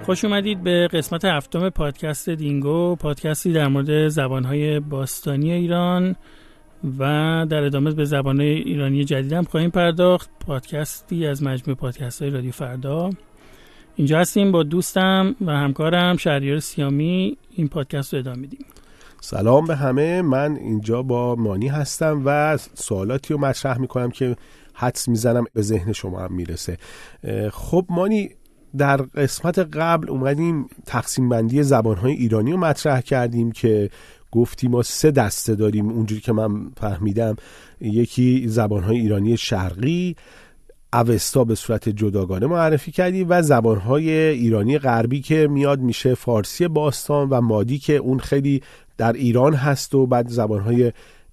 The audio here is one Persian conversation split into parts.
خوش اومدید به قسمت هفتم پادکست دینگو، پادکستی در مورد زبانهای باستانی ایران و در ادامه به زبانهای ایرانی جدید هم خواهیم پرداخت. پادکستی از مجموعه پادکست‌های رادیو فردا. اینجا هستیم با دوستم و همکارم شهریار سیامی، این پادکست رو ادامه میدیم. سلام به همه، من اینجا با مانی هستم و سوالاتی رو مطرح میکنم که حدس میزنم به ذهن شما هم میرسه. خب مانی، در قسمت قبل اومدیم تقسیم بندی زبانهای ایرانی رو مطرح کردیم که گفتیم ما 3 دسته داریم اونجوری که من فهمیدم. یکی زبانهای ایرانی شرقی، اوستا به صورت جداگانه معرفی کردی، و زبانهای ایرانی غربی که میاد میشه فارسی باستان و مادی که اون خیلی در ایران هست و بعد زبانهای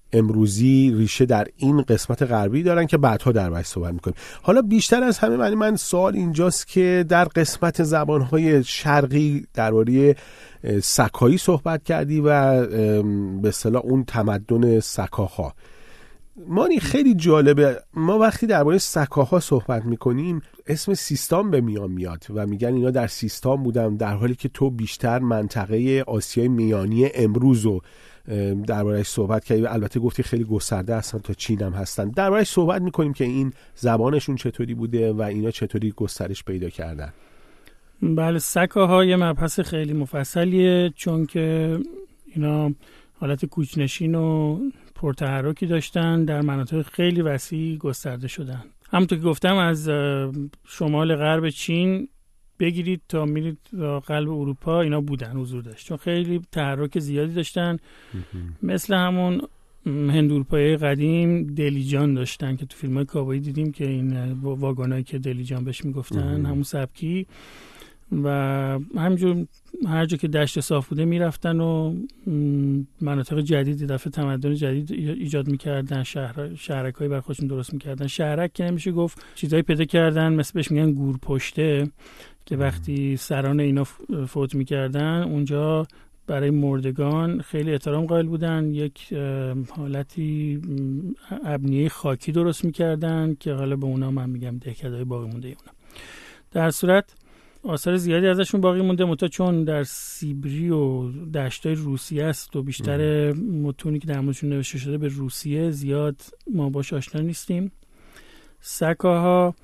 امروزی ریشه در این قسمت غربی دارن که بعدها در بحث صحبت میکنیم. حالا بیشتر از همه من سوال اینجاست که در قسمت زبانهای شرقی درباره سکایی صحبت کردی و به اصطلاح اون تمدن سکاها. مانی، خیلی جالبه، ما وقتی درباره سکاها صحبت میکنیم اسم سیستان به میاد و میگن اینا در سیستان بودن، در حالی که تو بیشتر منطقه آسیای میانی امروز رو درباره‌اش صحبت کردی و البته گفتی خیلی گسترده هستن، تا چین هم هستن. درباره‌اش صحبت میکنیم که این زبانشون چطوری بوده و اینا چطوری گسترش پیدا کردن. بله، سکاها یه مبحث خیلی مفصلیه، چون که اینا حالت کوچ‌نشین و پرتحرکی داشتن، در مناطق خیلی وسیع گسترده شدن. همونطور که گفتم از شمال غرب چین بگیرید تا میرید قلب اروپا اینا بودن، حضور داشت، چون خیلی تحرک زیادی داشتن. مثل همون هنداروپایی قدیم دلیجان داشتن که تو فیلم‌های کاوبویی دیدیم که این واگنایی که دلیجان بهش میگفتن، همون سبکی. و همینجور هر جا که دشت صاف بوده میرفتن و مناطق جدید، دفعه تمدن جدید ایجاد میکردن، شهرکایی بر خودشون درست میکردن. شهرک که نمیشه گفت، چیزایی پیدا کردن مثل بهش میگن گورپشته که وقتی سران اینا فوت میکردن اونجا برای مردگان خیلی احترام قائل بودن. یک حالتی ابنیه خاکی درست میکردن که حالا به اونا من میگم دهکدهای باقی مونده اونا. در صورت آثار زیادی ازشون باقی مونده، متا چون در سیبری و دشتای روسیه است و بیشتر متونی که در موردشون نوشته شده به روسیه، زیاد ما باش آشنا نیستیم. سکاها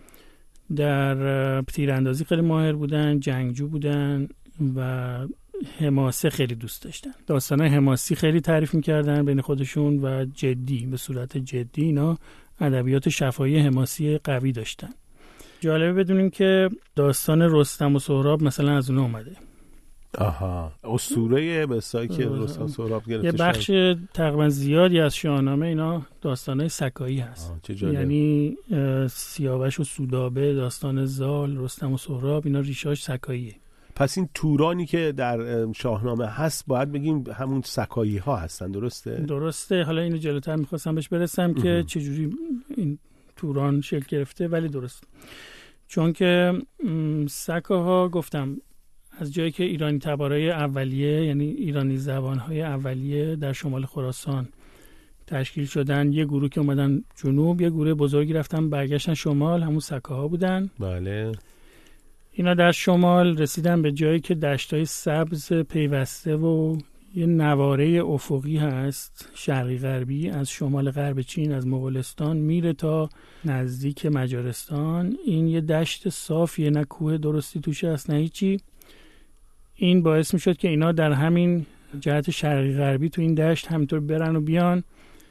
در تیراندازی خیلی ماهر بودن، جنگجو بودن و حماسه خیلی دوست داشتن. داستانای حماسی خیلی تعریف میکردن بین خودشون و جدی، به صورت جدی اینا ادبیات شفاهی حماسی قوی داشتن. جالبه بدونیم که داستان رستم و سهراب مثلا از اونها اومده. آها، اسطوره بسایی که رستم و سهراب گرفته. یه بخش تقریبا زیادی از شاهنامه اینا داستانای سکایی هست. یعنی سیاوش و سودابه، داستان زال، رستم و سهراب، اینا ریشاش سکاییه. پس این تورانی که در شاهنامه هست باید بگیم همون سکایی ها هستن، درسته؟ درسته. حالا اینو جلوتر میخواستم بهش برسم که چجوری این توران شکل گرفته، ولی درست، چون که سکاها گفتم از جایی که ایرانی تبارای اولیه، یعنی ایرانی زبانهای اولیه در شمال خراسان تشکیل شدن، یه گروه که اومدن جنوب، یه گروه بزرگی رفتن برگشتن شمال، همون سکاها بودن. بله. اینا در شمال رسیدن به جایی که دشتای سبز پیوسته و یه نواره افقی هست، شرقی غربی، از شمال غرب چین، از مغولستان میره تا نزدیک مجارستان. این یه دشت صافیه، نه کوه درستی توش هست نه هیچی. این باعث میشد که اینا در همین جهت شرقی غربی تو این دشت همینطور برن و بیان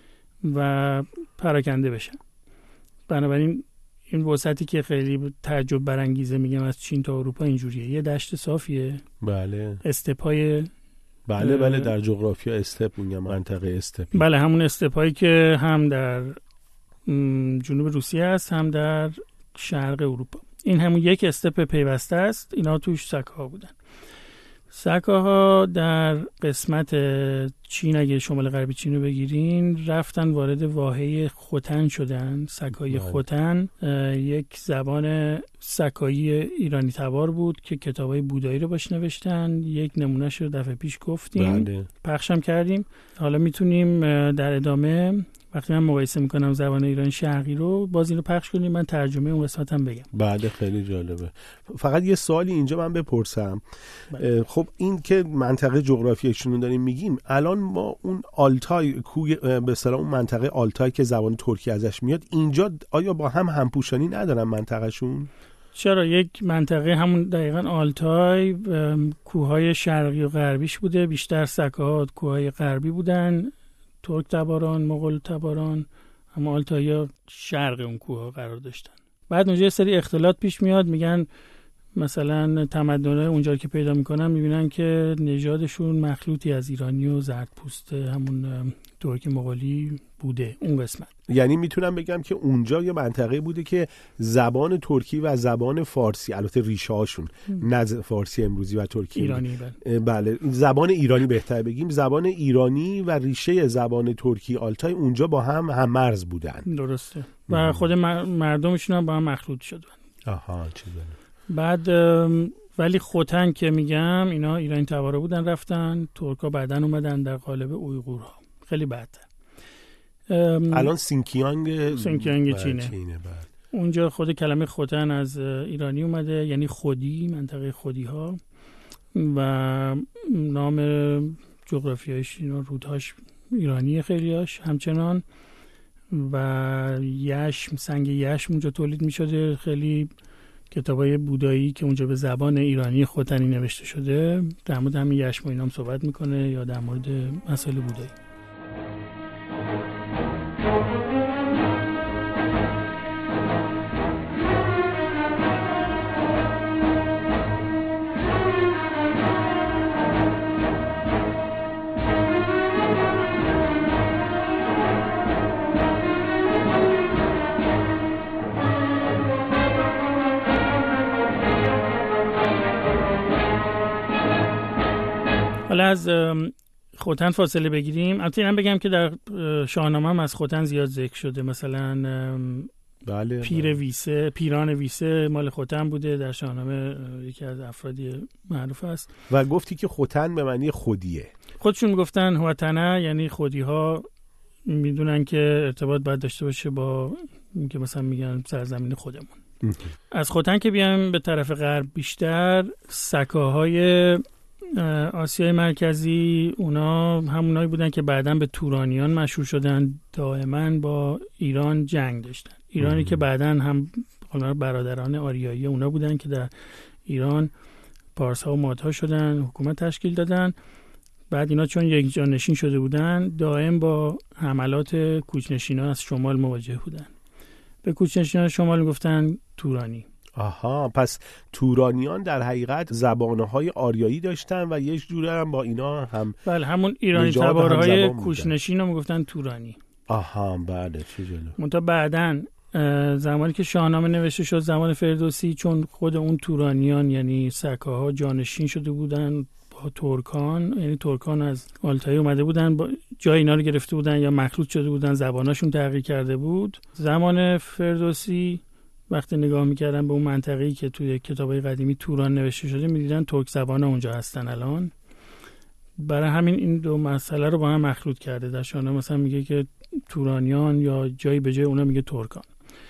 و پراکنده بشن. بنابراین این وسعتی که خیلی تعجب برانگیزه میگم از چین تا اروپا اینجوریه، یه دشت صافیه. بله. استپای بله در جغرافیا استپ میگم، منطقه استپی. بله، همون استپایی که هم در جنوب روسیه است هم در شرق اروپا. این همون یک استپ پیوسته است، اینا توش سکاها بودن. سکاها در قسمت چین، اگه شمال غربی چین رو بگیرین، رفتن وارد واحه خوتن شدن. سکایی خوتن یک زبان سکایی ایرانی تبار بود که کتابای بودایی رو باش نوشتن. یک نمونهش رو دفعه پیش گفتیم، پخشم کردیم. حالا میتونیم در ادامه وقتی من مقایسه میکنم زبان ایران شرقی رو، باز اینو پخش کنیم من ترجمه اون قسمت هم بگم. بله خیلی جالبه. فقط یه سوالی اینجا من بپرسم. خب این که منطقه جغرافیایشون رو داریم میگیم، الان ما اون آلتای کوی به اصطلاح اون منطقه آلتای که زبان ترکی ازش میاد، اینجا آیا با هم همپوشانی ندارن منطقهشون؟ چرا، یک منطقه همون دقیقاً آلتای کوههای شرقی و غربیش بوده، بیشتر سکه‌ها کوههای غربی بودن، ترک تباران، مغول تباران، اما آلتایی‌ها شرق اون کوه‌ها قرار داشتن. بعد اونجا یه سری اختلاط پیش میاد، میگن مثلا تمدن‌های اونجا که پیدا میکنن میبینن که نژادشون مخلوطی از ایرانی و زردپوست همون ترک مغولی بوده اون قسمت. یعنی میتونم بگم که اونجا یه منطقه بوده که زبان ترکی و زبان فارسی، البته ریشه هاشون نه فارسی امروزی و ترکی ایرانی، بله زبان ایرانی بهتر بگیم، زبان ایرانی و ریشه زبان ترکی آلتای اونجا با هم مرز بودن. درسته. و خود مردمشون هم با هم مخلوط شدن. آها چه جالب. بعد ولی خوتن که میگم اینا ایرانی تباره بودن، رفتن ترکا بعدن اومدن در قالب اویغورها، خیلی بعدتر. الان سینکیانگ چینه. اونجا خود کلمه خوتن از ایرانی اومده، یعنی خودی، منطقه خودی ها، و نام جغرافیایش اینا رودهاش ایرانی خیلیاش همچنان، و یشم، سنگ یشم اونجا تولید می شده. خیلی کتابای بودایی که اونجا به زبان ایرانی خوتنی نوشته شده در مورد همین یشم و اینا هم صحبت میکنه، یا در مورد مسائل بودایی. حالا از خوتن فاصله بگیریم. البته اینم بگم که در شاهنامه هم از خوتن زیاد ذکر شده، مثلا بله پیران ویسه مال خوتن بوده، در شاهنامه یکی از افرادی معروف است. و گفتی که خوتن به معنی خودیه، خودشون میگفتن هوتنه، یعنی خودی ها میدونن که ارتباط باید داشته باشه با اینکه مثلا میگن سرزمین خودمون. از خوتن که بیایم به طرف غرب بیشتر، سکاهای آسیای مرکزی اونا همونایی بودن که بعداً به تورانیان مشهور شدن، دائما با ایران جنگ داشتن. ایرانی که بعداً هم برادران آریایی اونا بودن که در ایران پارس‌ها و مادها شدن، حکومت تشکیل دادن. بعد اینا چون یک جانشین شده بودن، دائم با حملات کوچ‌نشینان از شمال مواجه بودن. به کوچ‌نشینان شمال گفتن تورانی. آها، پس تورانیان در حقیقت زبانهای آریایی داشتن و یک جوره هم با اینا هم بله، همون ایرانی تبارهای کوچ‌نشین رو میگفتن تورانی. آها بله، چه جالب. منتها بعدن زمانی که شاهنامه نوشته شد، زمان فردوسی، چون خود اون تورانیان یعنی سکاها جانشین شده بودن با ترکان، یعنی ترکان از آلتایی اومده بودن، جای اینا رو گرفته بودن یا مخلوط شده بودن، زباناشون تغییر کرده بود. زمان فردوسی وقتی نگاه میکردن به اون منطقه‌ای که توی کتابای قدیمی توران نوشته شده، میدیدن ترک زبان اونجا هستن الان. برای همین این دو مسئله رو با هم مخلوط کرده. در شاهنامه مثلا میگه که تورانیان، یا جایی به جای اونا میگه ترکان،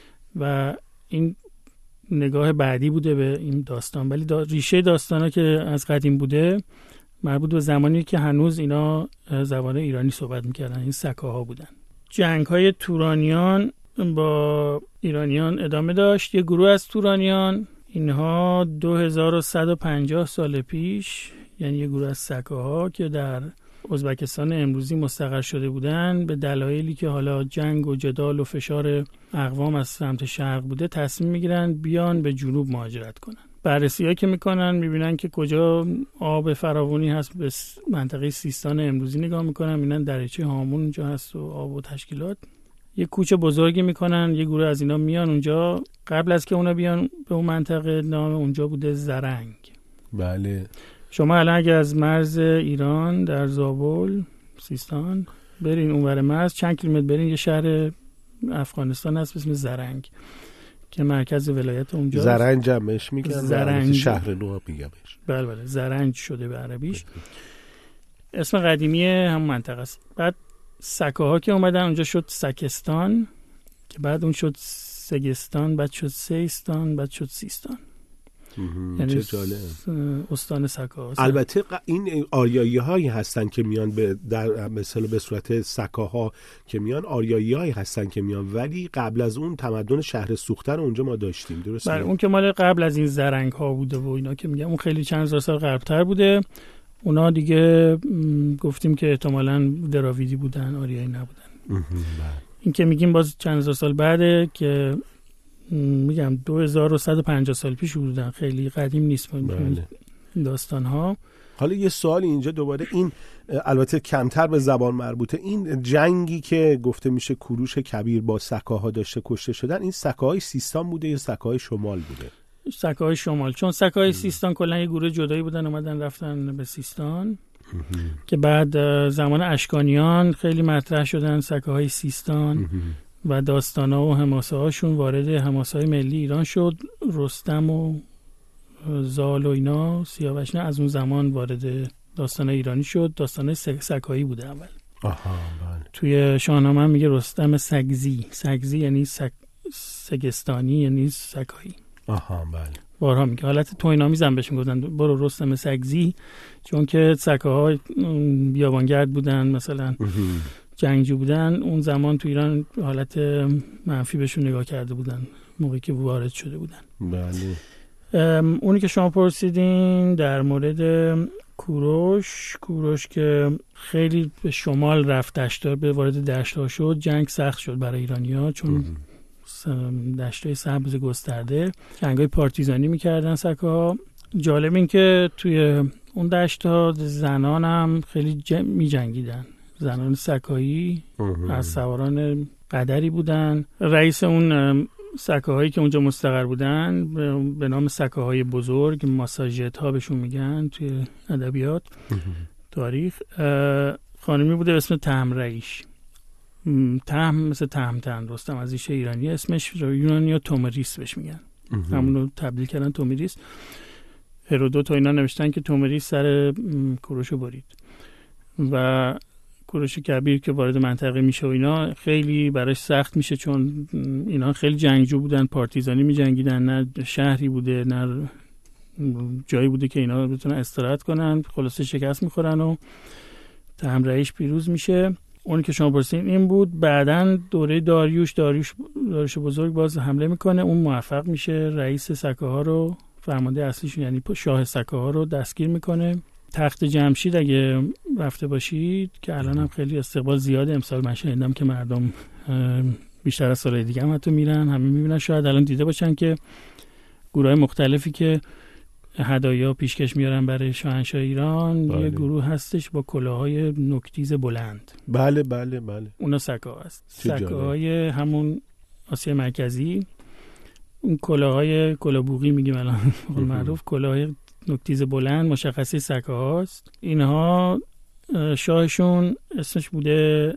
و این نگاه بعدی بوده به این داستان. ولی ریشه داستانا که از قدیم بوده مربوط به زمانی که هنوز اینا زبان ایرانی صحبت میکردن، این سکاها بودن. جنگ‌های تورانیان با ایرانیان ادامه داشت. یه گروه از تورانیان، اینها 2150 سال پیش، یعنی یه گروه از سکاها که در ازبکستان امروزی مستقر شده بودن، به دلایلی که حالا جنگ و جدال و فشار اقوام از سمت شرق بوده، تصمیم میگیرن بیان به جنوب مهاجرت کنن. بررسی‌ها که میکنن میبینن که کجا آب فراوانی هست، به منطقه سیستان امروزی نگاه میکنن، میبینن دریچه هامون اونجا هست و آب و تشکیلات. یه کوچه بزرگی میکنن، یه گروه از اینا میان اونجا. قبل از که اونا بیان به اون منطقه، نام اونجا بوده زرنگ. بله. شما الان اگه از مرز ایران در زابل سیستان برین اونور مرز چند کیلومتر برین، یه شهر افغانستان هست به اسم زرنگ که مرکز ولایت اونجاست. زرنج همش میگن، زرنج شهر نو میگمش. بله زرنج شده به عربیش. اسم قدیمی هم منطقه است. بعد سکاها که اومدن اونجا شد سکستان که بعد اون شد سگستان، بعد شد سیستان، بعد شد سیستان. یعنی چه جالب. استان سکاها. البته این آریایی هایی هستن که میان در مثلا به صورت سکاها که میان، آریایی هایی هستن که میان، ولی قبل از اون تمدن شهر سوخته رو اونجا ما داشتیم، درسته؟ بله، اون که مال قبل از این زرنگ ها بوده و اینا که میگم، اون خیلی چند هزار سال قبل‌تر بوده. اونا دیگه گفتیم که احتمالاً دراویدی بودن، آریایی نبودن. این که میگیم باز چند هزار سال بعده که میگم 2150 سال پیش بودن، خیلی قدیم نیست داستان ها. حالا یه سوال اینجا دوباره، این البته کمتر به زبان مربوطه، این جنگی که گفته میشه کوروش کبیر با سکاها داشته کشته شدن، این سکاهای سیستان بوده یا سکاهای شمال بوده؟ سکاهای شمال، چون سکاهای سیستان کلا یه گروه جدایی بودن، اومدن رفتن به سیستان که بعد زمان اشکانیان خیلی مطرح شدن سکاهای سیستان و داستانا و حماسه هاشون وارد حماسه های ملی ایران شد. رستم و زال و اینا، سیاوش نه، از اون زمان وارد داستان ایرانی شد. داستان سکایی بوده اول. بله. توی شاهنامه هم میگه رستم سگزی. سگزی یعنی سگستانی، یعنی سکایی. بله. بارها میگه، حالت توهین‌آمیز هم بهشون گفتن برو رستم سگزی، چون که سکاها بیابانگرد بودن، مثلا جنگجو بودن. اون زمان تو ایران حالت منفی بهشون نگاه کرده بودن موقعی که وارد شده بودن. بله. اونی که شما پرسیدین در مورد کوروش که خیلی به شمال رفت، دشت‌ها به وارد دشت‌ها شد، جنگ سخت شد برای ایرانی‌ها چون دشت‌های سبز گسترده، جنگ‌های پارتیزانی می‌کردن سکاها. جالب این که توی اون دشت‌ها زنان هم خیلی می‌جنگیدن. زنان سکایی از سواران قدری بودن. رئیس اون سکاهایی که اونجا مستقر بودن به نام سکاهای بزرگ، ماساژت ها بهشون میگن توی ادبیات تاریخ، خانمی بوده به اسم تهمرئیش. تهم مثل تهمتن، رستم از ریشه ایرانی اسمش، یونانی ها تومریس بهش میگن، همونو تبدیل کردن تومریس. هرودوت و اینا نوشتن که تومریس سر کوروش برید و کوروش کبیر که وارد منطقه میشه و اینا خیلی براش سخت میشه، چون اینا خیلی جنگجو بودن، پارتیزانی میجنگیدن، نه شهری بوده نه جایی بوده که اینا بتونن استراحت کنن. خلاصه شکست میخورن و تهمرئیش پیروز میشه. اون که شما پرسیدین این بود. بعدن دوره داریوش بزرگ باز حمله میکنه، اون موفق میشه رئیس سکاها رو، فرمانده اصلیشون یعنی شاه سکاها رو دستگیر میکنه. تخت جمشید اگه رفته باشید که الان هم خیلی استقبال زیاده، امسال من شنیدم که مردم بیشتر از سال دیگه هم حتی میرن، همه میبینن. شاید الان دیده باشن که گروهای مختلفی که هدایا پیشکش میارن برای شاهنشاه ایران، بله. یه گروه هستش با کلاهای نوک‌تیز بلند. بله. اونا سکاها هست، سکاهای همون آسیا مرکزی. اون کلاهبوقی میگیم الان معروف، کلاهای نوک‌تیز بلند مشخصی سکاها هست. اینها شاهشون اسمش بوده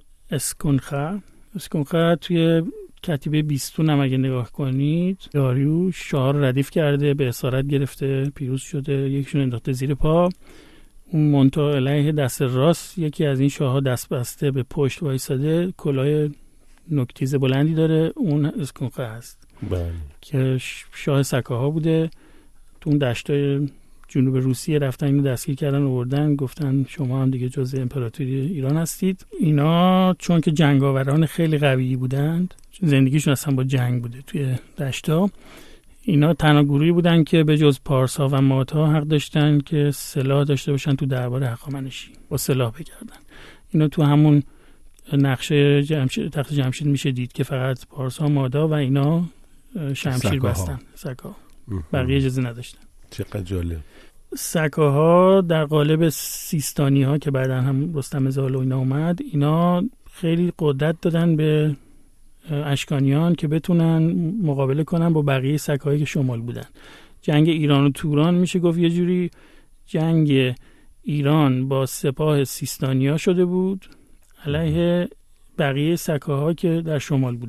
اسکونخه. توی کتیبه بیستون هم اگه نگاه کنید، داریوش شاه رو ردیف کرده، به اسارت گرفته، پیروز شده، یکیشون انداخته زیر پا. اون منتها علیه دست راست یکی از این شاه‌ها دست بسته به پشت وایساده، کلاه نوک‌تیز بلندی داره، اون اسکونخه هست. بله. که شاه سکاها بوده. تو اون دشتای جنوب روسیه رفتن اینو دستگیر کردن، آوردن، گفتن شما هم دیگه جزء امپراتوری ایران هستید. اینا چون که جنگاوران خیلی قوی بودند، زندگیشون اصلا با جنگ بوده توی دشتا، اینا تنها گروهی بودن که به جز پارسا و ماتا حق داشتن که سلاح داشته باشن تو دربار هخامنشی، با سلاح بگردن. اینا تو همون نقشه تخت جمشید میشه دید که فقط پارسا، مادا و اینا شمشیر بستن، سکاها. بقیه اجازه نداشتن. چقدر جالب. سکاها در قالب سیستانی ها که بعدا هم رستم زال و اینا اومد، اینا خیلی قدرت دادن به اشکانیان که بتونن مقابله کنن با بقیه سکاهایی که شمال بودن. جنگ ایران و توران میشه گفت یه جوری جنگ ایران با سپاه سیستانیا شده بود علیه بقیه سکاها که در شمال بودن.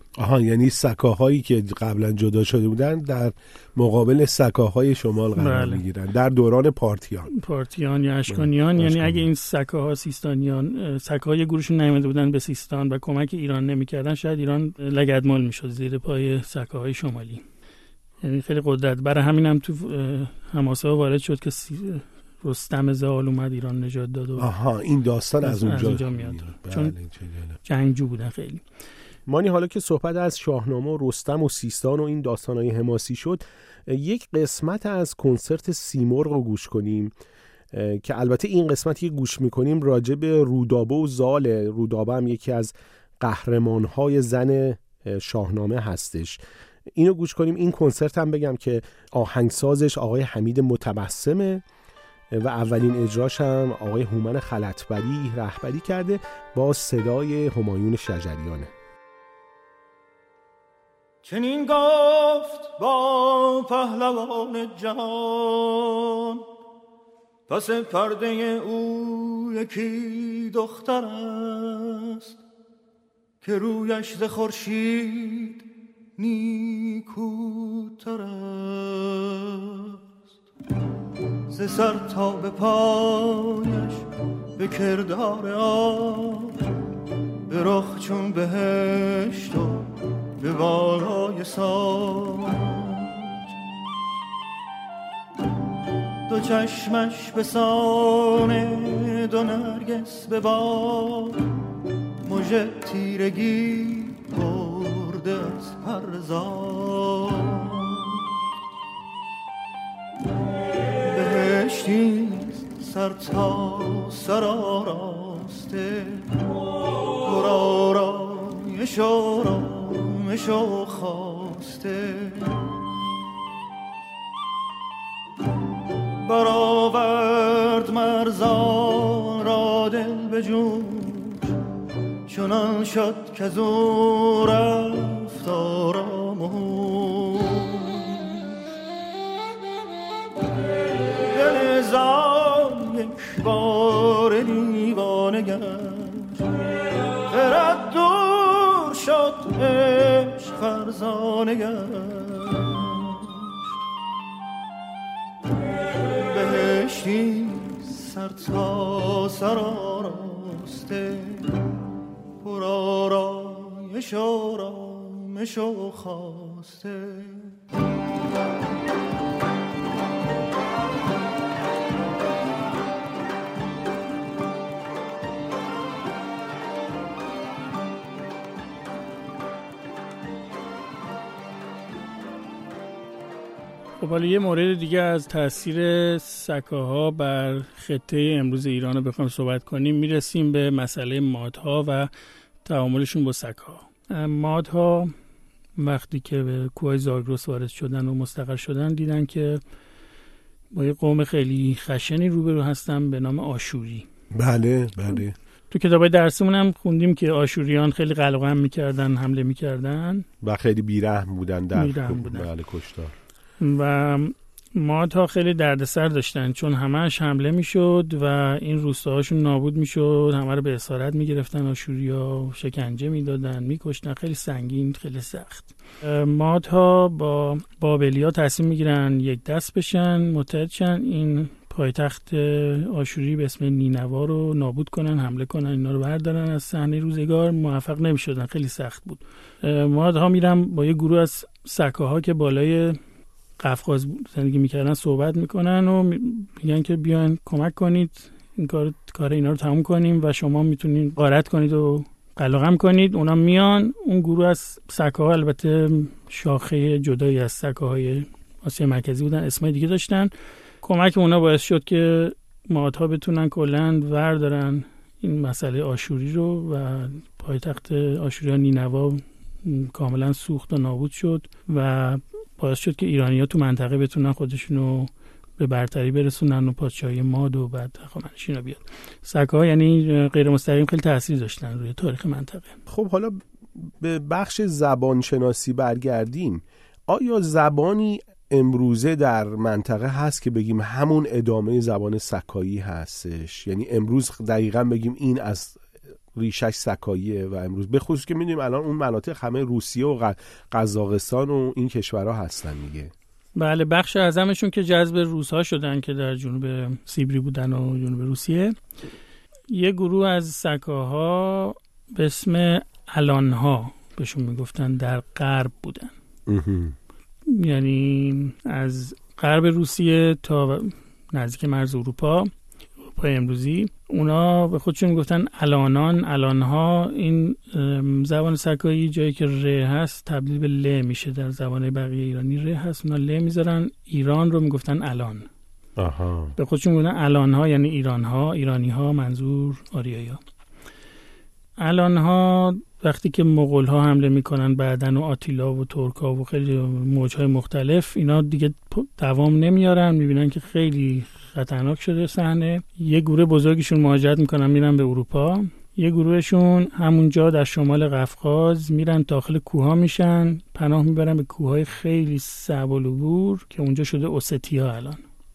آها، یعنی سکاهایی که قبلا جدا شده بودن در مقابل سکاهای شمال قرار میگیرن در دوران پارتیان یا اشکانیان. یعنی اگه این سکاها سیستانیان، سکاهای گروهشون نیامده بودن به سیستان و کمک ایران نمیکردن، شاید ایران لگدمال میشد زیر پای سکاهای شمالی. یعنی خیلی قدرت. برای همین هم تو حماسه وارد شد که رستم زال اومد ایران نجات داد. آها، این داستان از اونجا میاد. چون جنگجو بودن خیلی. مانی، حالا که صحبت از شاهنامه و رستم و سیستان و این داستان‌های حماسی شد، یک قسمت از کنسرت سیمرغ رو گوش کنیم که البته این قسمتی که گوش میکنیم راجع به رودابه و زال. رودابه هم یکی از قهرمان‌های زن شاهنامه هستش. اینو گوش کنیم. این کنسرت هم بگم که آهنگسازش آقای حمید متبسمه و اولین اجراش هم آقای هومن خلطبری رهبری کرده با صدای همایون شجریانه. چنین گفت با پهلوان جهان، پس پرده او یکی دختر است که رویش ز خورشید نیکوتر است. ز سر تا به پایش به کردار آب، به رخ چون بهشت و به بالای ساج، دو چشمش به سان دو نرگس به باد، مژه تیرگی برده از پرزاد. بهشتیست سر تا سر آراسته، پرآرایش آرامش و خواسته. برآورد مرزان را دل به جوش، چنان شد که زو رفت آرام و هوش. دل زان یک بار دیوانه گشت، خرد دور شد عشق فرزانه گشت. بهشتی سر تا سر آراسته، پر آرایش آرامش و خواسته. خب حالا یه مورد دیگه از تاثیر سکاها بر خطه امروز ایران رو بخوایم صحبت کنیم، میرسیم به مسئله مادها و تعاملشون با سکاها. مادها وقتی که به کوههای زاگرس وارد شدن و مستقر شدن، دیدن که با یه قوم خیلی خشنی روبرو هستن به نام آشوری. بله بله. تو کتابای درسمون هم خوندیم که آشوریان خیلی قلقم میکردن، حمله میکردن و خیلی بیرحم بودن در بله کشتار. و مادها خیلی دردسر داشتن چون همهش حمله میشد و این روستاهاشون نابود میشد، همه رو به اسارت میگرفتن، آشوریا شکنجه میدادن، میکشتن، خیلی سنگین، خیلی سخت. مادها با بابلیا تصمیم میگیرن یک دست بشن، متحد شن، این پایتخت آشوری به اسم نینوا رو نابود کنن، حمله کنن، اینا رو بردارن از صحنه روزگار. موفق نمیشدن، خیلی سخت بود. مادها میرن با یه گروه از سکاها که بالای قفقاز زندگی میکردن صحبت میکنن و میگن که بیاین کمک کنید این کار اینا رو تموم کنیم و شما میتونید غارت کنید و قلقم کنید. اونا میان، اون گروه از سکاها البته شاخه جدایی از سکاهای آسیا مرکزی بودن، اسمای دیگه داشتن. کمک اونا باعث شد که مادها بتونن کلاً وردارن این مسئله آشوری رو و پایتخت آشوریان نینوا کاملا سوخت و نابود شد و باعث شد که ایرانی‌ها تو منطقه بتونن خودشونو به برتری برسونن و پادشاهی ماد و بعد هخامنشی‌ها بیاد. سکاها یعنی غیر مستقیم خیلی تاثیر داشتن روی تاریخ منطقه. خب حالا به بخش زبان شناسی برگردیم. آیا زبانی امروزه در منطقه هست که بگیم همون ادامه زبان سکایی هستش؟ یعنی امروز دقیقاً بگیم این از ریشش سکاییه و امروز به خصوص که می‌دونیم الان اون مناطق همه روسیه و قزاقستان و این کشورها هستن دیگه. بله، بخش اعظمشون که جذب روس‌ها شدن که در جنوب سیبری بودن و جنوب روسیه. یه گروه از سکاها به اسم الانها بهشون میگفتن در غرب بودن. یعنی از غرب روسیه تا نزدیک مرز اروپا امروزی، اونا به خودشون میگفتن الانها. این زبان سکایی جایی که ر هست تبدیل به ل میشه، در زبان بقیه ایرانی ر هست، اونا ل میذارن. ایران رو میگفتن الان. به خودشون میگفتن الانها، یعنی ایرانها، ایرانیها، منظور آریایی‌ها. الانها وقتی که مغول‌ها حمله میکنن بعدن و آتیلا و ترک‌ها و خیلی موج‌های مختلف، اینا دیگه دوام نمیارن، میبینن که خیلی خطرناک شده صحنه. یه گروه بزرگشون مهاجرت میکنن میرن به اروپا، یه گروهشون همونجا در شمال قفقاز میرن داخل کوها میشن، پناه میبرن به کوههای خیلی صعب العبور که اونجا شده اوستیا الان.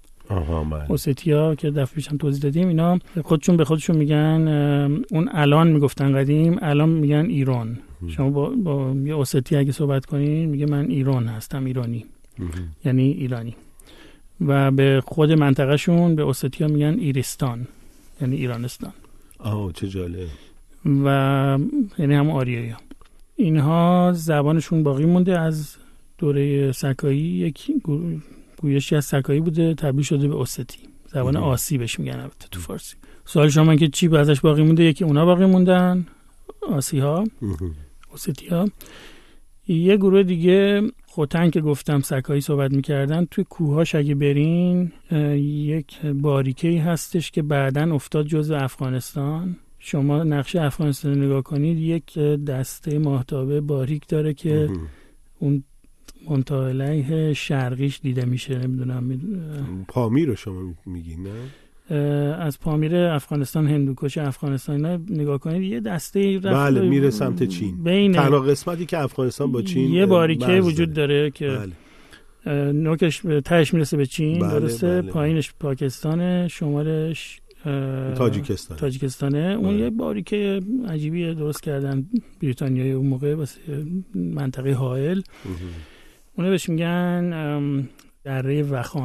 اوستیا که دفعه پیشم توضیح دادیم. اینا به خودشون میگن، اون الان میگفتن قدیم، الان میگن ایران. شما با یه اوستی اگه صحبت کنین میگه من ایران هستم، ایرانی، یعنی ایرانی. و به خود منطقهشون به اوستیا میگن ایرستان، یعنی ایرانستان. چه جالب. و یعنی هم آریایی. اینها زبانشون باقی مونده از دوره سکایی. یک گویشی از سکایی بوده تبدیل شده به اوستی، زبان آسی بهش میگن البته تو فارسی. سوال شما که چی ازش باقی مونده؟ یکی اونا باقی موندن، آسی ها، اوستی ها. یه گروه دیگه خوتن که گفتم سکایی صحبت میکردن، توی کوهاش اگه برین یک باریکه‌ای هستش که بعدن افتاد جزو افغانستان. شما نقشه افغانستان نگاه کنید، یک دسته ماهتابه باریک داره که اون منطقه علیه شرقیش دیده میشه. نمیدونم پامیر رو شما میگین نه؟ از پامیر افغانستان، هندوکش افغانستان نگاه کنید، یه دسته بله میره سمت چین. تنها قسمتی که افغانستان با چین یه باریکه وجود داره که نوکش تهش میرسه به چین. درسته. پایینش پاکستان، شمالش تاجیکستانه. اون یه باریکه عجیبی درست کردن بریتانیای اون موقع واسه منطقه حائل. اونه بهش میگن دره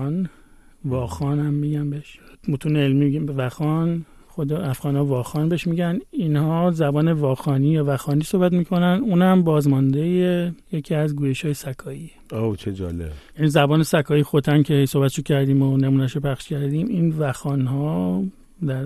واخان هم میگن بهش، متون علمی میگن به واخان، خود افغانا واخان بهش میگن. اینها زبان واخانی یا وخانی صحبت میکنن. اونم بازمانده یکی از گویش‌های سکایی. چه جالب. این زبان سکایی خوتن که صحبتشو کردیم و نمونهشو پخش کردیم، این وخان‌ها در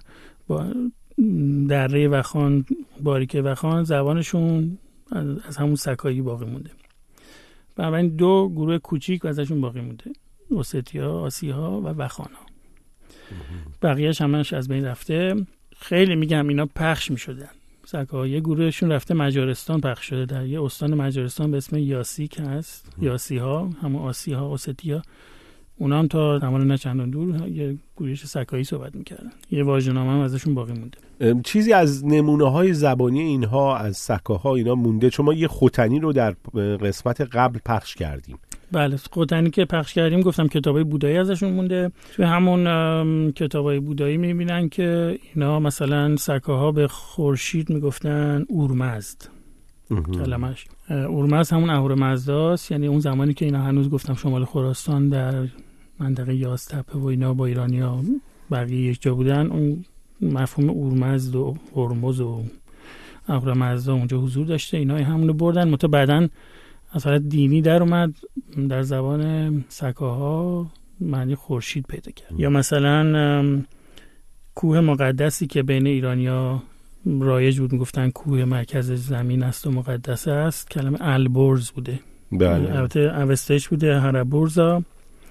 دره وخان، باریکه وخان، زبانشون از همون سکایی باقی مونده. بنابراین دو گروه کوچیک ازشون باقی مونده، اوستیا، آسی‌ها و وخان‌ها. بقیه‌اش همش از بین رفته. خیلی میگم اینا پخش میشدن. سکاها یه گروهشون رفته مجارستان، پخش شده در یه استان مجارستان به اسم یاسیک هست. یاسی‌ها، همون آسی‌ها، اوستیا، اونا هم تا زمان نه چندان دور یه گویش سکایی صحبت میکردن. یه واژه‌نامه هم ازشون باقی مونده. چیزی از نمونه‌های زبانی اینها از سکاها اینا مونده؟ چون ما یه خوتنی رو در قسمت قبل پخش کردیم. بله، خوتنی که پخش کردیم گفتم کتابای بودایی ازشون مونده. توی همون کتابای بودایی میبینن که اینا مثلا سکاها به خورشید میگفتن اورمزد. کلمش اورمزد همون اهورامزداست، یعنی اون زمانی که اینا هنوز گفتم شمال خراسان در منطقه یازتپه و اینا با ایرانی‌ها بقیه یک جا بودن، اون مفهوم اورمزد و هرمز و اهورامزد اونجا حضور داشته. اینا همونو بردن، مت بعداً از حالت دینی در اومد، در زبان سکاها معنی خورشید پیدا کرد. یا مثلا کوه مقدسی که بین ایرانی‌ها رایج بود، میگفتن کوه مرکز زمین است و مقدس است، کلمه البرز بوده. بله. البته اوستش بوده هربرزا،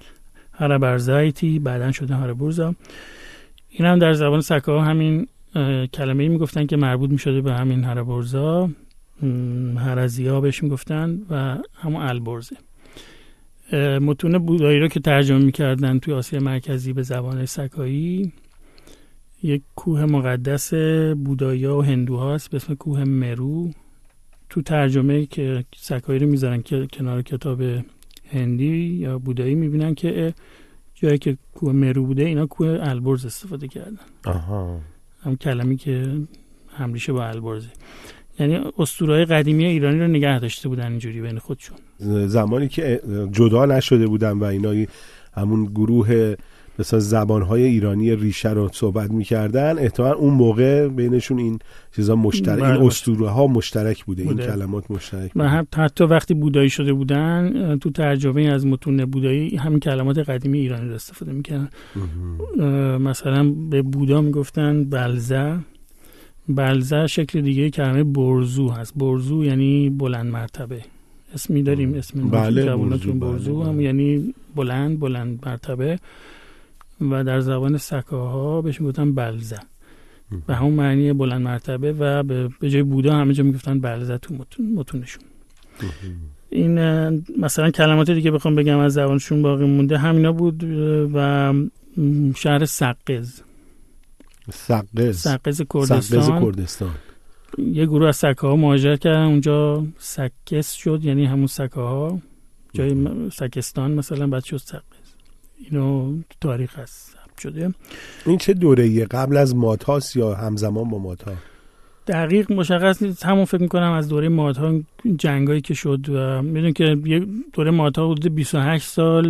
هربرزایتی، بعدن شده هربرزا. این هم در زبان سکاها همین کلمه‌ای میگفتن که مربوط میشده به همین هربرزا، هرزیا بهش میگفتن و همون البرزه. متون بودایی رو که ترجمه میکردن توی آسیا مرکزی به زبان سکایی، یک کوه مقدس بودایی‌ها و هندوهاست به اسم کوه مرو. تو ترجمه که سکایی رو میذارن که کنار کتاب هندی یا بودایی، میبینن که جایی که کوه مرو بوده اینا کوه البرز استفاده کردن. آها. هم کلمی که همریشه با البرز. یعنی اسطوره‌های قدیمی ایرانی رو نگه داشته بودن اینجوری بین خودشون. زمانی که جدا نشده بودن و اینا همون گروه مثلا زبانهای ایرانی ریشه رو صحبت می‌کردن، احتمالاً اون موقع بینشون این چیزا مشترک، این اسطوره‌ها مشترک بوده. این کلمات مشترک بوده. و حتی وقتی بودایی شده بودن تو ترجمه از متون بودایی همین کلمات قدیمی ایرانی رو استفاده می‌کردن. مثلا به بودا میگفتن بلزه شکل دیگه کلمه برزو هست. برزو یعنی بلند مرتبه. اسمی داریم، اسم جواناتون برزو هم یعنی بلند مرتبه، و در زبان سکاها بهش میگفتن بلزه و همون معنی بلند مرتبه، و به جای بودا همه جا میگفتن بلزه تو متونشون. این مثلا کلمات دیگه بخوام بگم از زبانشون باقی مونده همینا بود. و شهر سقز کردستان یه گروه از سکاها مهاجرت کردن اونجا، سکس شد، یعنی همون سکاها، جای سکستان مثلا بعد شد سقز. اینو تاریخ هست ثبت شده. این چه دوره‌ایه؟ قبل از ماتاس یا همزمان با ماتا؟ دقیق مشخص نیست. همون فکر می‌کنم از دوره ماتا، جنگایی که شد. و میدونید که یه دوره ماتا حدود 28 سال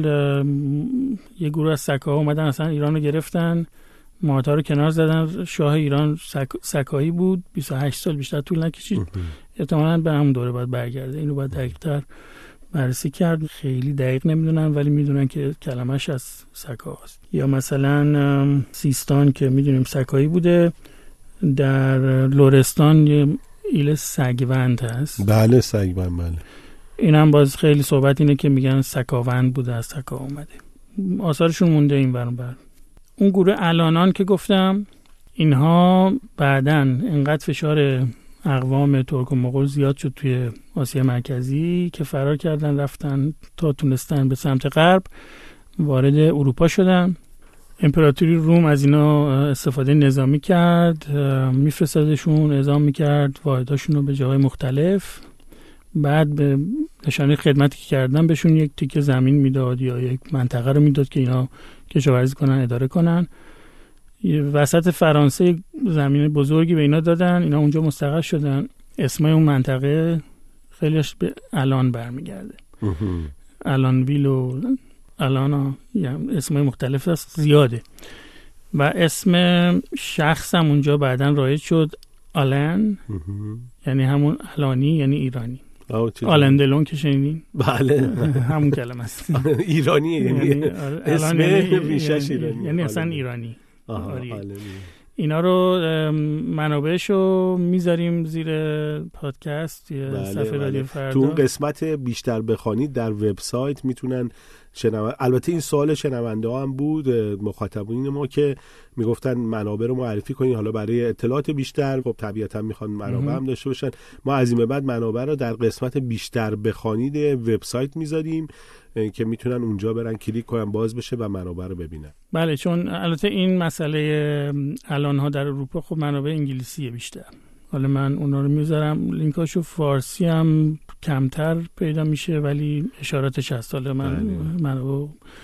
یه گروه از سکاها اومدن اصلا ایران رو گرفتن، ماتا رو کنار زدن. شاه ایران سکایی بود، 28 سال بیشتر طول نکشید. احتمالاً به همون دوره باید برگرده. اینو باید دقیق‌تر بررسی کرد. خیلی دقیق نمیدونن ولی میدونن که کلمش از سکاست. یا مثلا سیستان که میدونیم سکایی بوده، در لرستان یه ایل سگوند هست. بله سگوند، بله. این هم باز خیلی صحبت اینه که میگن سکاوند بوده، از سکا اومده. آثارشون مونده این ور اون بر. اون گروه الانان که گفتم، اینها بعدن انقدر فشار اقوام ترک و مغول زیاد شد توی آسیا مرکزی که فرار کردن، رفتن تا تونستن به سمت غرب وارد اروپا شدن. امپراتوری روم از اینا استفاده نظامی کرد، میفرستادشون، اعزام میکرد واحداشون رو به جاهای مختلف. بعد به نشانه خدمتی که کردن بهشون یک تیکه زمین میداد یا یک منطقه رو میداد که اینا کشاورزی کنن، اداره کنن. وسط فرانسه زمین بزرگی به اینا دادن، اینا اونجا مستقر شدن. اسمای اون منطقه خیلیش به الان برمیگرده. الانویل و الانا، یعنی اسمای مختلف هست، زیاده. و اسم شخص هم اونجا بعدن رایج شد، آلن، یعنی همون الانی، یعنی ایرانی. آلندلون که شنیدین؟ بله همون کلمه است. ایرانیه، یعنی اسم ریشش ایرانی، یعنی اصلا ایرانی. اینا رو منابعشو میذاریم زیر پادکست یا صفحه رادیو فردا. تو اون قسمت بیشتر بخوانید در وبسایت میتونن البته این سوال شنونده ها هم بود، مخاطبین ما که میگفتن منابع رو معرفی کنین حالا برای اطلاعات بیشتر. خب طبیعتا میخوان منابع هم داشته باشن. ما از این به بعد منابع رو در قسمت بیشتر بخوانید وبسایت میذاریم که میتونن اونجا برن کلیک کنن، باز بشه و منابع رو ببینن. بله، چون البته این مسئله الانها در اروپا خب منابع انگلیسیه بیشتر. حالا من اونا رو میذارم، لینکاشو فارسی هم کمتر پیدا میشه ولی اشاراتش هست. حالا من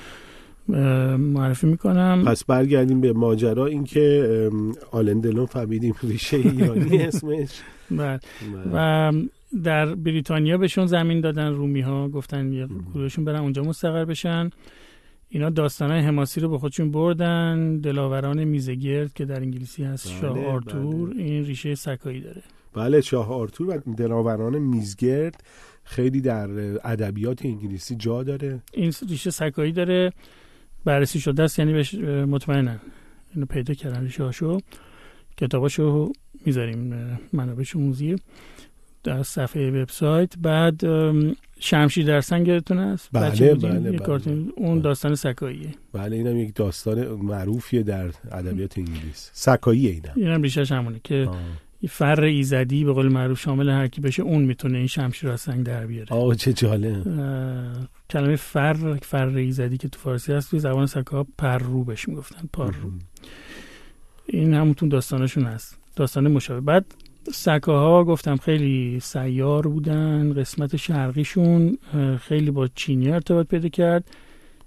معرفی میکنم. پس برگردیم به ماجرا، این که آلندلون فهمیدیم ریشه ایرانی اسمش. و در بریتانیا بهشون زمین دادن، رومی ها گفتن یه گروهشون برن اونجا مستقر بشن. اینا داستانای حماسی رو به خودشون بردن. دلاوران میزگرد که در انگلیسی هست شاه آرتور، این ریشه سکایی داره. بله، شاه آرتور و دلاوران میزگرد خیلی در ادبیات انگلیسی جا داره. این ریشه سکایی داره، بررسی شده است، یعنی بهش مطمئنن اینو پیدا کردن ریشه هاشو. کتاباشو میذاریم منابعش موزی در صفحه وبسایت. بعد شمشیر در سنگ یادتون هست؟ بله. اون داستان سکاییه. بله، اینم یک داستان معروفیه در ادبیات انگلیس. سکاییه اینم ریشش همونه که فر ایزدی به قول معروف شامل هر کی بشه اون میتونه این شمشیر از سنگ در بیاره. چه جالب. کلمه فر ایزدی که تو فارسی هست توی زبان سکاها پررو بهش میگفتن، پررو. این همونتون داستانشون هست، داستان مشابه. بعد سکاها گفتم خیلی سیار بودن. قسمت شرقیشون خیلی با چینی ارتباط پیدا کرد.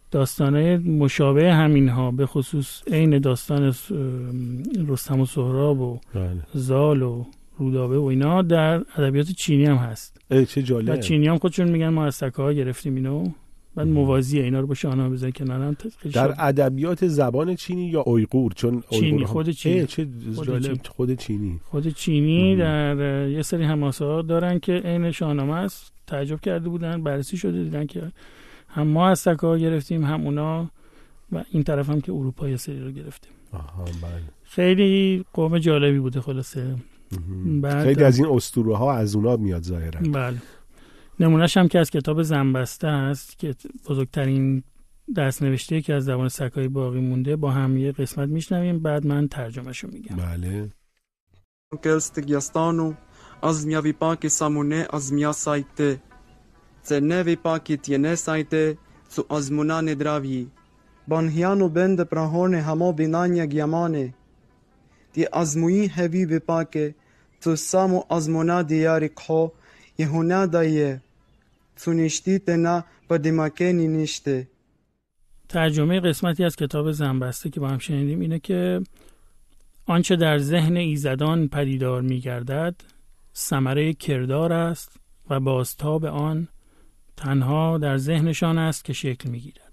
داستانه مشابه همین ها به خصوص عین داستان رستم و سهراب و زال و رودابه و اینا در ادبیات چینی هم هست. چه جالب. و چینی هم خودشون میگن ما از سکه ها گرفتیم اینو، بعد موازیه اینا رو با شاهنامه بذارن کنارم. در ادبیات زبان چینی یا اویغور؟ چون چینی، خود چینی. چه جالب. خود چینی در یه سری حماسه‌ها دارن که عین شاهنامه است. تعجب کرده بودن، بررسی شده دیدن که هم ما از سکه ها گرفتیم هم اونا، و این طرف هم که اروپا یه سری رو گرفتیم. بله. خیلی قوم جالبی بوده خلاصه. خیلی از این اسطوره ها از اونا میاد ظاهرا. بله. نمونهش هم که از کتاب زنبسته هست که بزرگترین دست‌نوشته که از زبان سکایی باقی مونده، با هم یه قسمت میشنویم بعد من ترجمه‌شو میگم. بله. Kelstgiastanu az mia vipaki samune az mia saite cene vipaki tiene saite su azmunane dravi banhianu bende prahone hamo binanya giamane ti azmui hevi vipake tu samu azmuna diyari kho yehuna daye sunishti tena padimakeni nishte. ترجمه قسمتی از کتاب زنبسته که با هم شنیدیم اینه که آنچه در ذهن ایزدان پدیدار می‌گردد ثمره کردار است و بازتاب آن تنها در ذهنشان است که شکل می‌گیرد.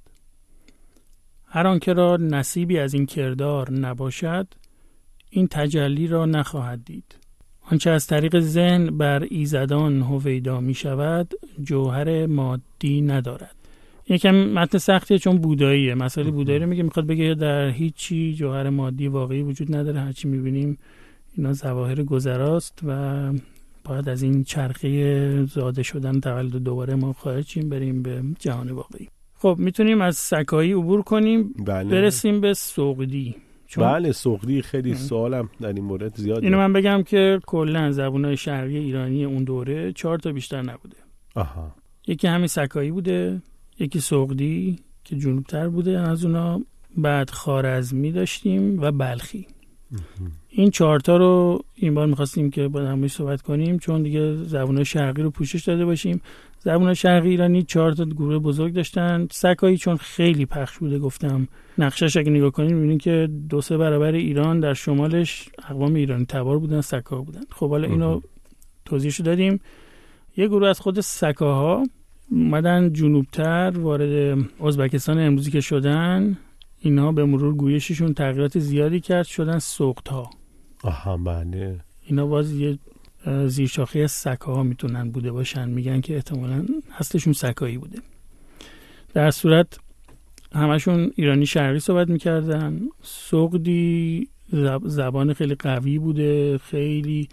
هر آنکه را نصیبی از این کردار نباشد این تجلی را نخواهد دید. آنچه از طریق ذهن بر ایزدان هویدا می‌شود جوهر مادی ندارد. یکم متن سختیه چون بوداییه. مسئله بودایی رو میخواد بگه در هیچی جوهر مادی واقعی وجود نداره. هرچی میبینیم اینا ظواهر گذراست و باید از این چرخه زاده شدن تولد دوباره ما خارج شیم بریم به جهان واقعی. خب میتونیم از سکایی عبور کنیم. بله. برسیم به سغدی. بله سغدی خیلی سوالم در این مورد زیاده. اینو من بگم که کلا زبان‌های شرقی ایرانی اون دوره 4 تا بیشتر نبوده. یکی همین سکایی بوده، یکی سغدی که جنوبتر بوده از اونا، بعد خوارزمی داشتیم و بلخی. این 4 تا رو این بار می‌خواستیم که با همش صحبت کنیم چون دیگه زبان‌های شرقی رو پوشش داده باشیم. زبان‌های شرقی ایرانی 4 تا گروه بزرگ داشتن. سکایی چون خیلی پخش بوده گفتم نقشش اگه نگاه کنیم می‌بینید که 2-3 برابر ایران در شمالش اقوام ایرانی تبار بودن، سکا بودن. خب حالا اینو توضیحش دادیم. یه گروه از خود سکاها اومدن جنوبتر وارد ازبکستان امروزی که شدن، اینا به مرور گویششون تغییرات زیادی کرد شدن سغدها. بله. اینا باز یه زیرشاخه از سکاها میتونن بوده باشن. میگن که احتمالاً اصلشون سکایی بوده. در صورت همشون ایرانی شرقی صحبت میکردن. سغدی زبان خیلی قوی بوده، خیلی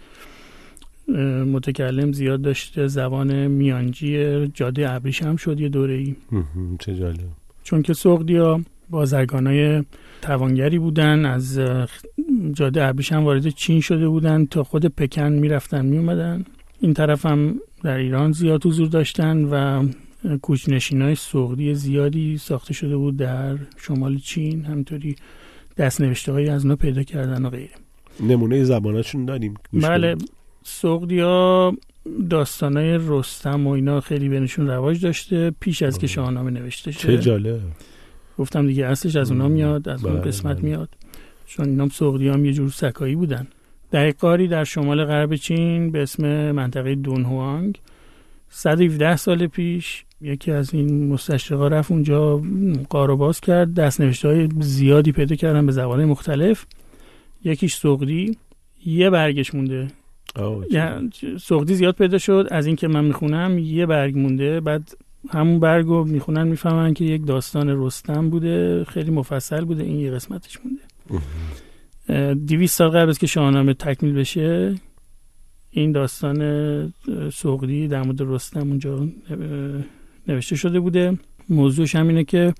متکلم زیاد داشته، زبان میانجی جاده ابریشم هم شد یه دوره‌ای. چه جالب. چون که سغدی‌ها بازرگانای توانگری بودن، از جاده ابریشم هم وارد چین شده بودن، تا خود پکن میرفتن میومدن. این طرف هم در ایران زیاد حضور داشتن و کوچ‌نشینای سغدی زیادی ساخته شده بود در شمال چین. همینطوری دست‌نوشته‌هایی از اونا پیدا کردن و غیره. نمونه زباناشون داریم. بله. سغدی‌ها داستانای رستم و اینا خیلی بینشون رواج داشته پیش از که شاهنامه نوشته شه. چه جالب. گفتم دیگه اصلش از اونا میاد، از اون قسمت میاد، چون اینا سغدی‌ها هم یه جور سکایی بودن. در قاری در شمال غرب چین به اسم منطقه دونهوانگ 117 سال پیش یکی از این مستشرقا رفت اونجا غارو باز کرد، دست‌نوشته‌های زیادی پیدا کردن به زبان‌های مختلف. یکیش سغدی، یه برگش مونده. یعنی سغدی زیاد پیدا شد، از این که من میخونم یه برگ مونده، بعد همون برگو میخونن میفهمن که یک داستان رستم بوده، خیلی مفصل بوده، این یه قسمتش مونده. 200 سال قبل از که شاهنامه تکمیل بشه این داستان سغدی در مورد رستم اونجا نوشته شده بوده. موضوعش همینه که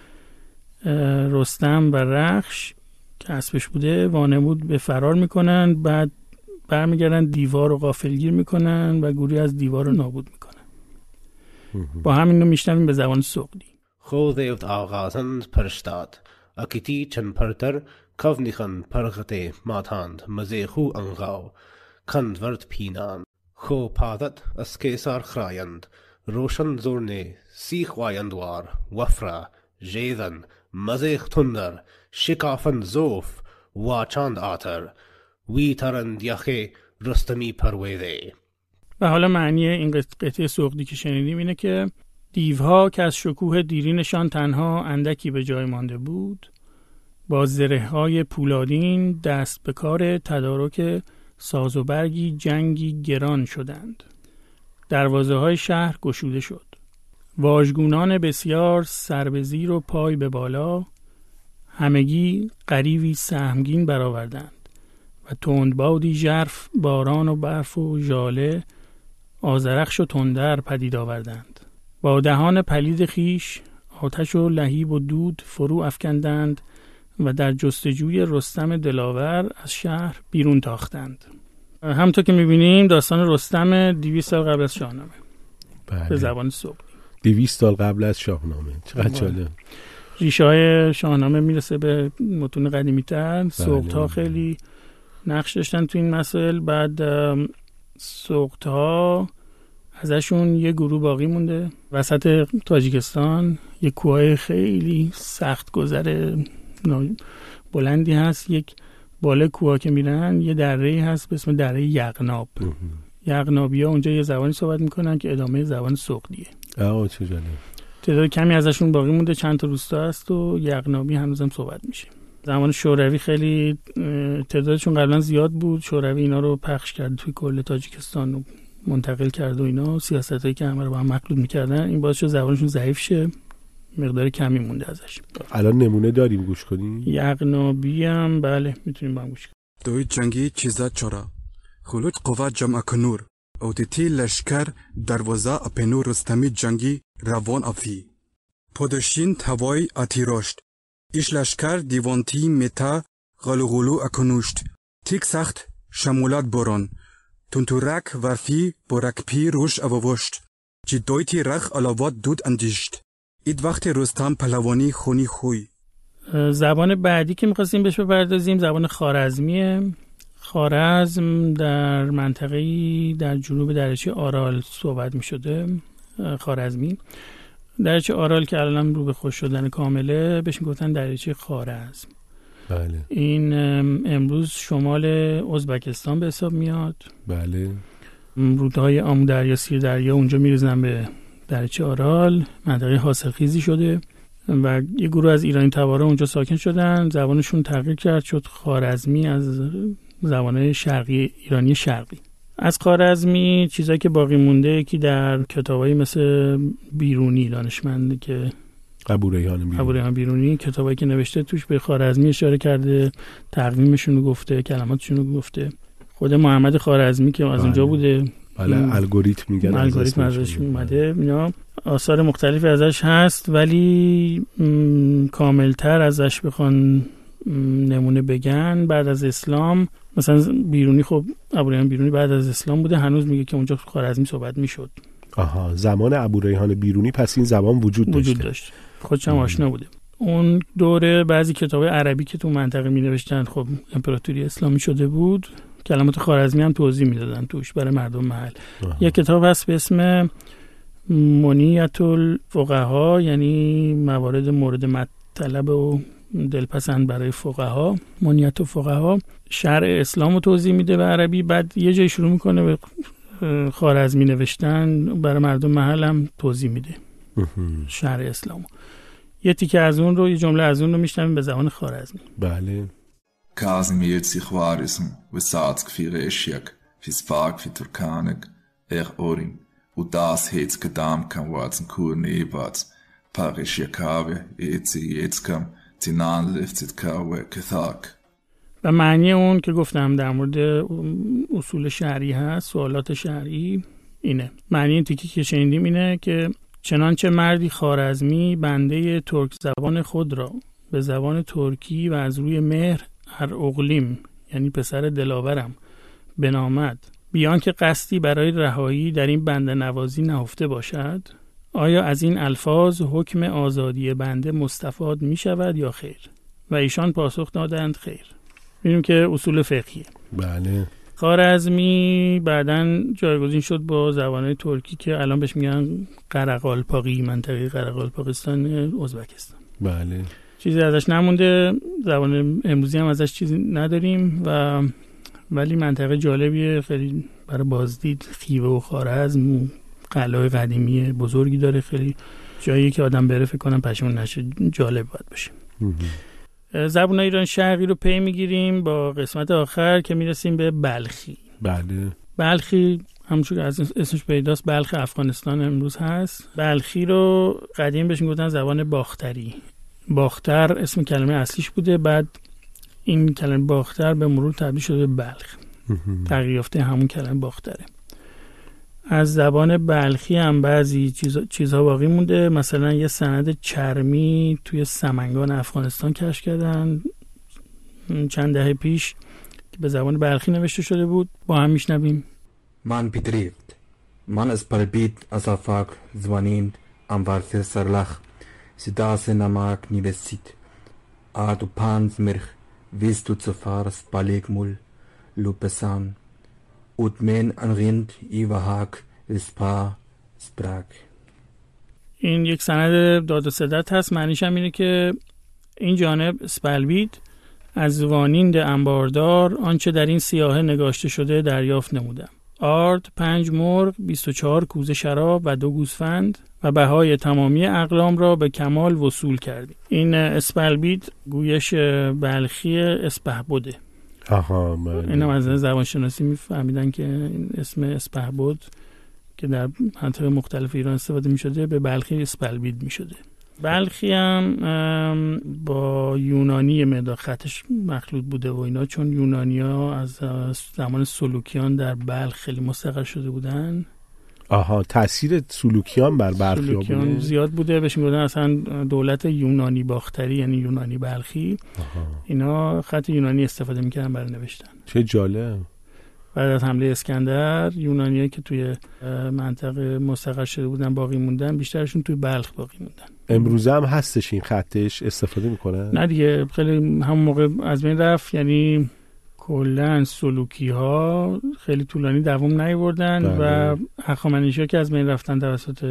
رستم و رخش که اسبش بوده وانمود به فرار میکنن، بعد برمیگردن دیوار رو غافلگیر میکنن و گروهی از دیوار رو نابود میکنن. با همین رو میشنویم به زبان سغدی. خود ایفت آغازند پرشتاد اکیتی چن پرتر کافنیخن پرغته ماتاند مزه خو انغاو کند ورد پینان خو پادت از کیسار خرایند روشن زورنه سیخ وایندوار وفرا جیدن مزیخ تندر شکافن زوف واچاند آتر وی ترند یخی رستمی پرویده. و حالا معنی این قطعه سغدی که شنیدیم اینه که دیوها که از شکوه دیرینشان تنها اندکی به جای مانده بود، با زره‌های پولادین دست به کار تدارک ساز و برگی جنگی گران شدند. دروازه‌های شهر گشوده شد. واژگونان بسیار سر به زیر و پای به بالا همگی غریوی سهمگین برآوردند و تندبادی ژرف باران و برف و ژاله آذرخش و تندر پدید آوردند. با دهان پلید خیش آتش و لهیب و دود فرو افکندند و در جستجوی رستم دلاور از شهر بیرون تاختند. همونطور که می‌بینیم داستان رستم 200 سال قبل از شاهنامه. بله. به زبان سغدی 200 سال قبل از شاهنامه. چقدر جالب. ریشه‌های شاهنامه میرسه به متون قدیمی‌تر. سغدها خیلی نقش داشتن تو این مسائل. بعد سغدها ازشون یه گروه باقی مونده وسط تاجیکستان. یه کوه خیلی سخت گذر بلندی هست. یک بالا کوه که میرن یه دره‌ای هست به اسم دره یغناب. یغنابی‌ها اونجا یه زبانی صحبت میکنن که ادامه زبان سغدیه. چه جالب. تعداد کمی ازشون باقی مونده، چند تا روستا هست و یغنابی هنوزم صحبت میشه. زمان شوروی خیلی تعدادشون قبلا زیاد بود. شوروی اینا رو پخش کرد توی کل تاجیکستان و منتقل کرد و اینا سیاستایی که همه رو با هم مخلوط میکردن. این باعث شد زبانشون ضعیف شه. مقدار کمی مونده ازش. الان نمونه داریم گوش کنیم. یغنابی هم بله میتونیم با هم گوش کنیم. دوی جنگی چیزا چرا خلوت قوات جمع کنور او دیتی لشکر دروازه اپنور رستمی جنگی روان افی پدشین توای اتیراشت ایش لشکر دیوانتی متا غلغلو اکنوشت تیک سخت شمولت بران تونتورک ورفی برک پی روش اووشت چی دویتی رخ علاوات دود اندیشت اید وقت رستم پلوانی خونی خوی. زبان بعدی که می‌خواستیم بهش بپردازیم زبان خوارزمیه. خوارزم در منطقه‌ای در جنوب دریاچه آرال صحبت می‌شده. خوارزمی دریاچه آرال که الان رو به خشک شدن کامله بهش میگفتن دریاچه خوارزم. بله. این امروز شمال ازبکستان به حساب میاد. بله. رودهای آمو دریا سیر دریا اونجا میرسن به دریاچه آرال. منطقه حاصلخیزی شده و یه گروه از ایرانی تبارا اونجا ساکن شدن. زبانشون تغییر کرد شد خوارزمی از زبانهای شرقی ایرانی شرقی. از خوارزمی چیزایی که باقی مونده که در کتابایی مثل بیرونی دانشمند که ابوریحان بیرونی کتابایی که نوشته توش به خوارزمی اشاره کرده، تقویمشون رو گفته، کلماتشون رو گفته. خود محمد خوارزمی که از اونجا بوده. بله الگوریتم میگن. الگوریتم ازش اومده. اینا آثار مختلفی ازش هست ولی کاملتر ازش بخوان نمونه بگن بعد از اسلام مثلا بیرونی خب ابوریحان بیرونی بعد از اسلام بوده. هنوز میگه که اونجا خوارزمی صحبت میشد. زمان ابوریحان بیرونی پس این زبان وجود داشت. خودش هم آشنا بوده. اون دوره بعضی کتابای عربی که تو منطقه می نوشتن خب امپراتوری اسلامی شده بود. کلمات خوارزمی هم توضیح میدادن توش برای مردم محل. یک کتاب هست به اسم منیت الفقها، یعنی موارد مورد مطلب و دلپسند برای فقها. منیت الفقها شرع اسلام رو توضیح میده به عربی. بعد یه جای شروع میکنه به خوارزمی نوشتن برای مردم محل هم توضیح میده شرع اسلام. یه تیکه از اون رو، یه جمله از اون رو میشنویم به زبان خوارزمی. بله. Kazimierz sich Warism, Wesatsk für Eschiak, fürs Fag für Turkanek, Orim, und das Hetz gedam kann Watsen Kurne Ebats, Parish Yakave, Yetzkam, Zinan Lefzit Kawe, Kethak. و معنی اون که گفتم در مورد اصول شرعی هست، سوالات شرعی اینه. معنی این تیکی که شنیدیم اینه که چنانچه مردی خوارزمی بنده ترک زبان خود را به زبان ترکی و از روی مهر اراغلیم یعنی پسر دلاورم بنامد بیان که قصدی برای رهایی در این بنده نوازی نهفته باشد، آیا از این الفاظ حکم آزادی بنده مستفاد می شود یا خیر؟ و ایشان پاسخ دادند خیر. ببینیم که اصول فقهیه. بله. خوارزمی بعداً جایگزین شد با زبانهای ترکی که الان بهش میگن قرقالپاقی، منطقه قرقالپاقستان ازبکستان. بله. چیزی ازش نمونده، زبان امروزی هم ازش چیزی نداریم و ولی منطقه جالبیه خیلی برای بازدید. خیوه و خوارزم قلعه قدیمی بزرگی داره، خیلی جایی که آدم بره فکر کنم پشیمون نشه، جالب باید باشه. زبان‌های ایران شرقی رو پی میگیریم با قسمت آخر که میرسیم به بلخی. بله. بلخی همونجور که از اسمش پیداست بلخ افغانستان امروز هست. بلخی رو قدیم بهش میگفتن زبان باختری. باختر اسم کلمه اصلیش بوده، بعد این کلمه باختر به مرور تبدیل شده به بلخ. تغییر یافته همون کلمه باختره. از زبان بلخی هم بعضی چیزها باقی مونده. مثلا یه سند چرمی توی سمنگان افغانستان کشف کردن چند دهه پیش که به زبان بلخی نوشته شده بود. با هم میشنویم. من بدریفت من از پلبید از افاق زوانیند انوارسر سرلخ سداس نماک نیرسید آد و پانز مرخ ویست و زفارس بالیک مول لوپسان اوتمن انغیند ایوهاک اسپا سپراک. این یک سند داد و ستد هست. معنیش هم اینه که این جانب اسپلبید از وانیند انباردار آنچه در این سیاهه نگاشته شده دریافت نمودم. آرد 5 مرغ، 24 کوزه شراب و 2 گوسفند و بهای تمامی اقلام را به کمال وصول کردیم. این اسپلبید گویش بلخی اسپهبده. آها من اینم از زبان شناسی میفهمیدن که این اسم اسپهبد که در مناطق مختلف ایران استفاده میشده به بلخی اسپلبید میشده. بلخی هم با یونانی مقدار خطش مخلوط بوده و اینا، چون یونانی‌ها از زمان سلوکیان در بلخ خیلی مستقر شده بودن. آها تاثیر سلوکیان بر بلخی بوده؟ زیاد بوده. بهش میگفتن اصلا دولت یونانی باختری، یعنی یونانی بلخی. اینا خط یونانی استفاده میکردن برای نوشتن. چه جالب. بعد از حمله اسکندر یونانیایی که توی منطقه مستقر شده بودن باقی موندن، بیشترشون توی بلخ باقی موندن. امروزه هم هستش این خطش استفاده میکنن؟ نه دیگه، خیلی همون موقع از بین رفت. یعنی کلا سلوکی ها خیلی طولانی دوام نیاوردن و هخامنشی‌ها که از بین رفتن توسط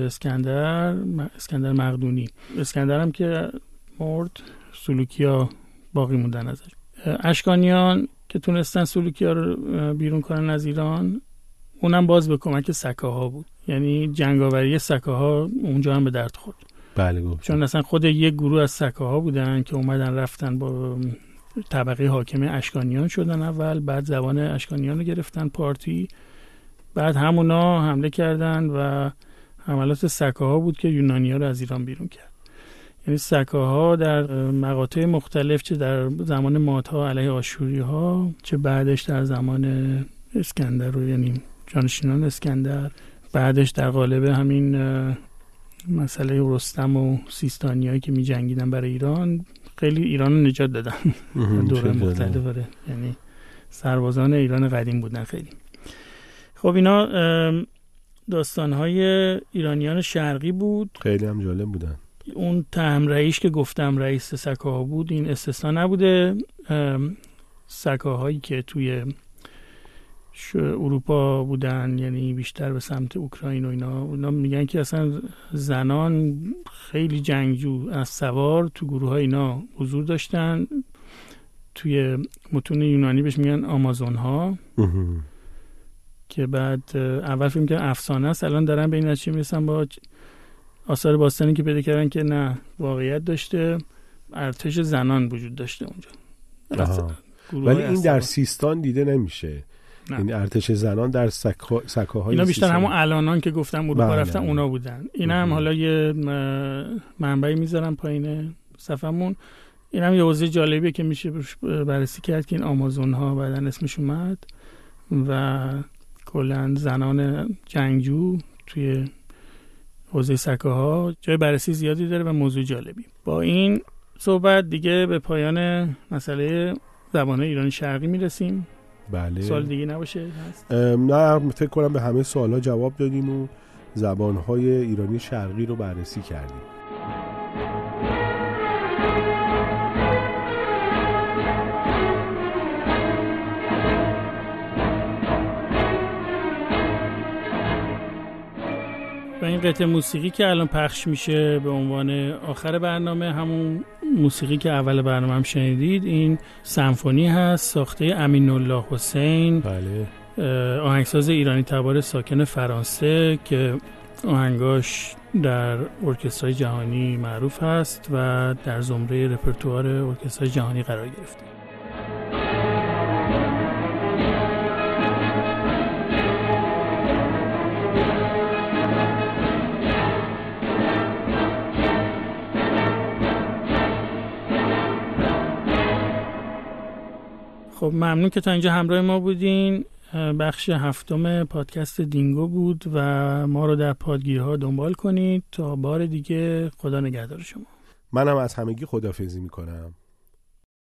اسکندر مقدونی. اسکندر هم که مرد، سلوکی ها باقی موندن ازش. اشکانیان که تونستن سلوکی ها رو بیرون کنن از ایران، اونم باز به کمک سکاها بود. یعنی جنگاوری سکاها اونجا هم به درد خورد. بله گفت. چون اصلا خود یک گروه از سکاها بودن که اومدن رفتن با طبقه حاکم اشکانیان شدن اول، بعد زبان اشکانیان رو گرفتن پارتی، بعد همونا حمله کردن و حملات سکاها بود که یونانی‌ها رو از ایران بیرون کرد. یعنی سکاها در مقاطع مختلف، چه در زمان مادها علیه آشوری‌ها، چه بعدش در زمان اسکندر رو، یعنی جانشینان اسکندر، بعدش در قالب همین مسئله رستم و سیستانیایی که می جنگیدن برای ایران، خیلی ایران رو نجات دادن. دوره مختلفه، یعنی سربازان ایران قدیم بودن خیلی. خب اینا داستان‌های ایرانیان شرقی بود، خیلی هم جالب بودن. اون تهم رئیس که گفتم رئیس سکاها بود، این استثنا نبوده. سکاهایی که توی اروپا بودن، یعنی بیشتر به سمت اوکراین و اینا میگن که اصلا زنان خیلی جنگجو از سوار تو گروه ها اینا حضور داشتن. توی متون یونانی بهش میگن آمازون ها که بعد اول فکر می‌کردن افسانه است، الان دارن به این نتیجه میرسن با آثار باستانی که پیدا کردن که نه، واقعیت داشته، ارتش زنان وجود داشته اونجا. ولی این در سیستان دیده نمیشه. این ارتش زنان در سکاهای اینا بیشتر همون الانان که گفتم اروپا رفتن اونا بودن. اینا هم حالا یه منبعی میذارم پایین صفحمون. این هم یه حوزه جالبیه که میشه بررسی کرد که این آمازون ها بعدن اسمش اومد و کلا زنان جنگجو توی حوزه سکاها جای بررسی زیادی داره و موضوع جالبی. با این صحبت دیگه به پایان مسئله زبان‌های ایرانی شرقی میرسیم. بله. سوال دیگه نباشه هست؟ نه، فکر کنم به همه سوال‌ها جواب دادیم و زبان‌های ایرانی شرقی رو بررسی کردیم. و این قطعه موسیقی که الان پخش میشه به عنوان آخر برنامه، همون موسیقی که اول برنامه هم شنیدید، این سمفونی هست ساخته امین الله حسین. بله. آهنگساز ایرانی تبار ساکن فرانسه که آهنگاش در ارکسترهای جهانی معروف هست و در زمره رپرتوار ارکسترهای جهانی قرار گرفته. خب ممنون که تا اینجا همراه ما بودین. بخش 7 پادکست دینگو بود و ما رو در پادگیرها دنبال کنید. تا بار دیگه خدا نگهدار شما. منم از همگی خداحافظی میکنم.